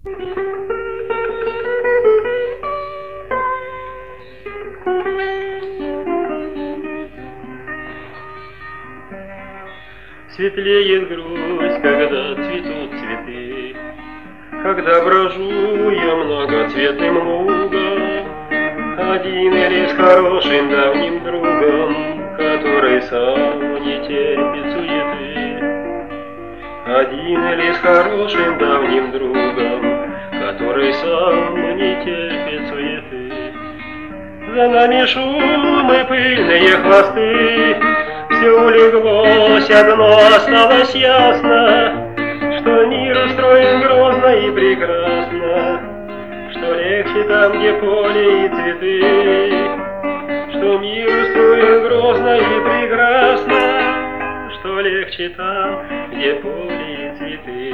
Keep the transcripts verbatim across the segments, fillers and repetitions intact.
Светлеет грусть, когда цветут цветы, когда брожу я многоцветным лугом, один или с хорошим давним другом, который сам не терпит суеты. Один или с хорошим давним другом, который сам не терпит суеты. За нами шум и пыльные хвосты, все улеглось, одно осталось ясно, что мир устроен грозно и прекрасно, что легче там, где поле и цветы, что мир устроен грозно и прекрасно, что легче там, где поле и цветы.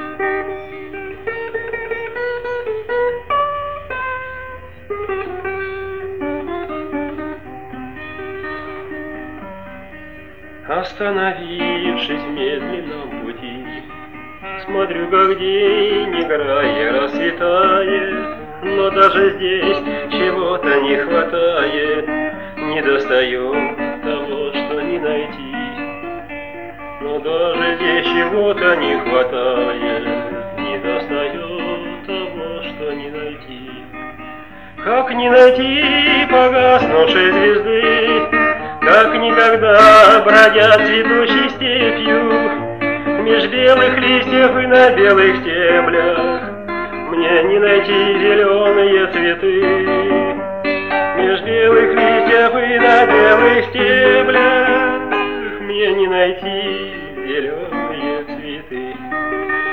Остановившись в медленном пути, смотрю, как день, играя, расцветает, но даже здесь чего-то не хватает, не достает того, что не найти. Но даже здесь чего-то не хватает, не достает того, что не найти. Как не найти погаснувшей звезды, как никогда бродят цветущей степью, меж белых листьев и на белых стеблях, мне не найти зеленые цветы. Меж белых листьев и на белых стеблях, мне не найти зеленые цветы.